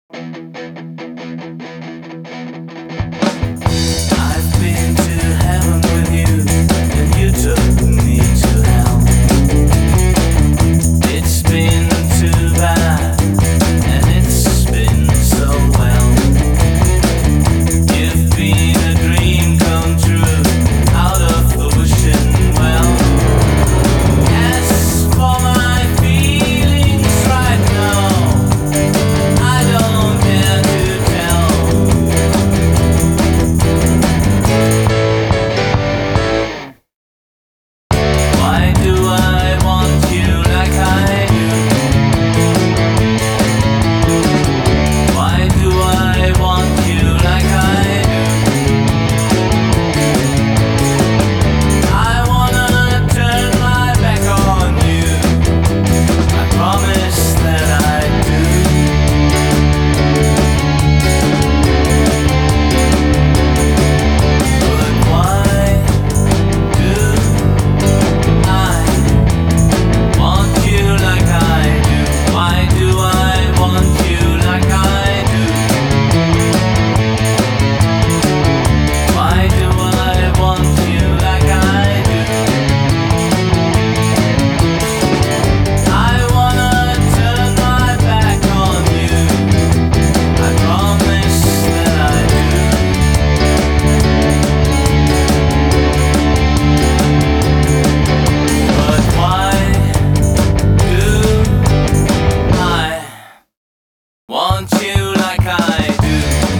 I've been to heaven with you, and you took me to hell. It's been too bad, and it's been so well. You've been a dream come true, out of the wishing well. As for my feelings right now, I don't dare to tell. Why do I want you like I do? Why do I want you like I do? I wanna turn my back on you. I promise that I do. But why do I want you like I do? Why do I want you like I do? Why do I want you like I do? I wanna turn my back on you. I promise that I do. But why do I want you like I do?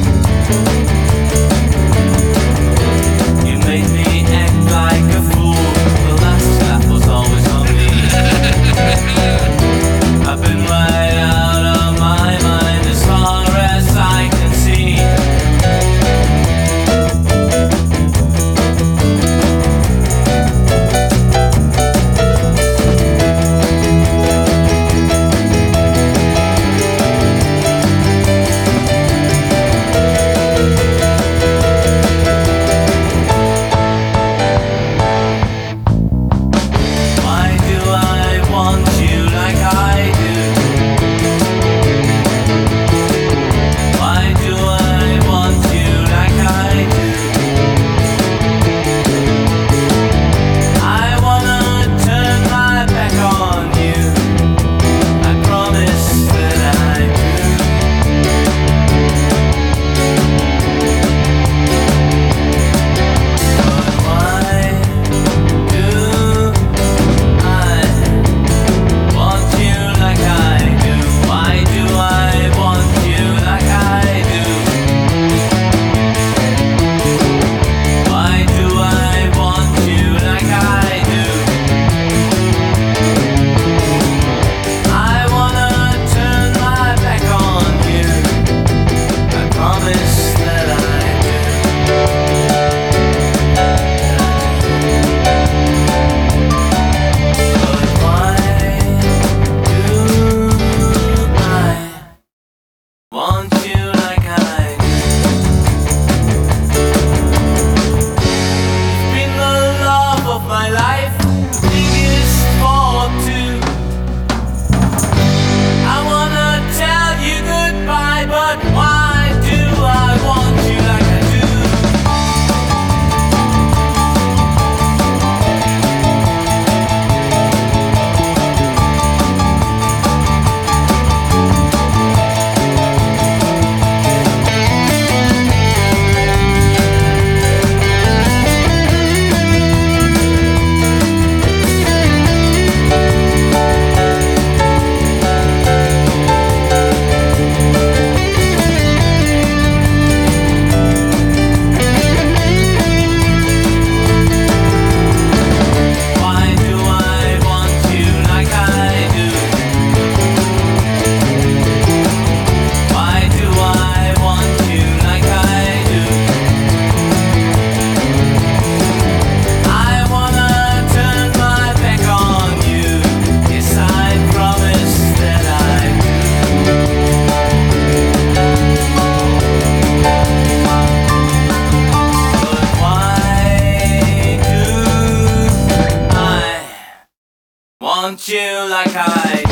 You made me act like a fool. The last laugh was always on me. I've been right out of my mind as far as I can see. Why do I want you like I do? Why do I want you like I do? I wanna turn my back on you. I promise that I do. But why do I want you like I do? Why do I want you like I do? Why do I want you like I do? I wanna turn my back on you. I promise that I do. But why do I want you like I do? You've been the love of my life, biggest fortune. I wanna tell you goodbye, but why do I want you like I do? Why do I want you like I do? Why do I want you like I do? I wanna turn my back on you. Yes, I promise that I do. But why do I want you like I do?